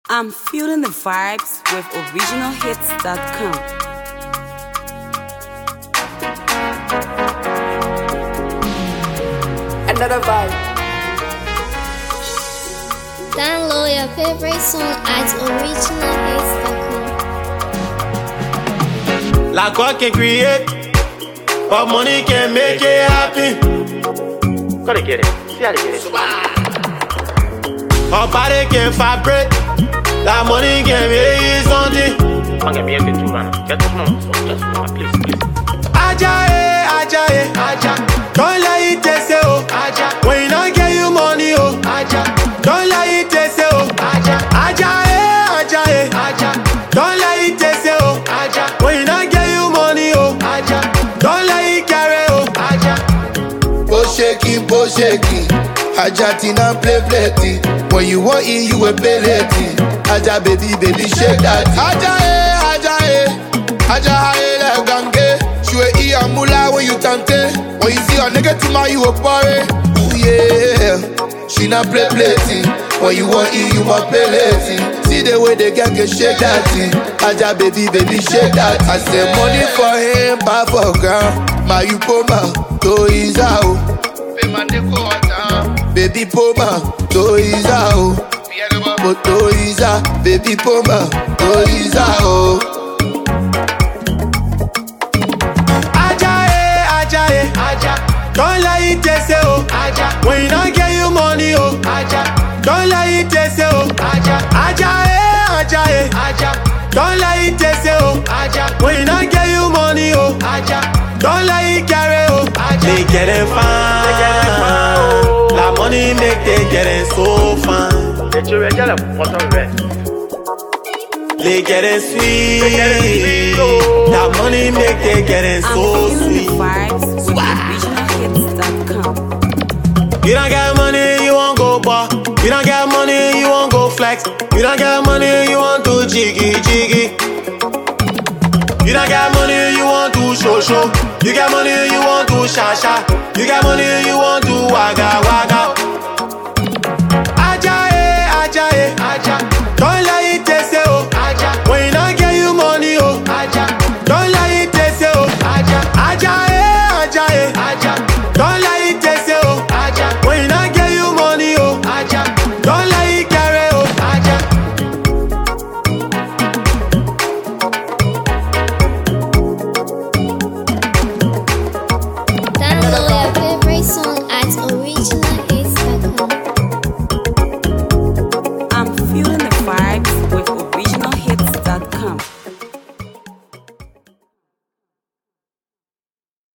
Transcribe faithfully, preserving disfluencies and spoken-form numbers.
I'm feeling the vibes with original hits dot com. Another vibe. Download your favorite song at original hits dot com. La God can create, but money can make it happen. Gotta get it. See how to get it. Our body can vibrate, that money can make it something. I'm gonna be able to run. Just small, just small, please, please. Aja eh, aja eh, aja. Don't let it taste oh, aja. When you don't get you money oh, aja. Don't let it taste oh, aja. Aja eh, aja eh, aja. Don't let it taste oh, aja. When you don't get you money oh, aja. Don't let it carry oh, aja. Bo shaking, bo shaking. Aja tina play plenty. When you want it, you will pay late. Aja baby, baby shake that. Aja eh, aja eh. Aja eh le gange. Shwe i amula when you tante. When you see a nigga to my you a party. Ooh yeah. She not play plenty. When you want it, you must pay late. See the way the gang can shake that thing. Aja baby, baby shake that. I say money for him, power for ground. My you poma, to is out. Baby poma, to is out. To is out. Baby poma, to is out. Aja eh, aja eh, aja. Don't let it taste oh, aja. When you don't get you money oh, aja. Don't let it taste oh, aja. Aja eh, aja eh, aja. Don't let it taste oh, aja. When you don't get you money oh, aja. Don't let it carry oh, aja. They getting fine, la money make they getting so fine. Let you ready, let bottom red. They getting sweet, that money make they getting I'm so feeling sweet. the vibes with original hits dot com. You don't get money, you won't go bar. You don't get money, you won't go flex. You don't get money, you want to jiggy jiggy. You don't get money, you want to show show. You get money, you want to sha sha. You get money, you want to waga waga.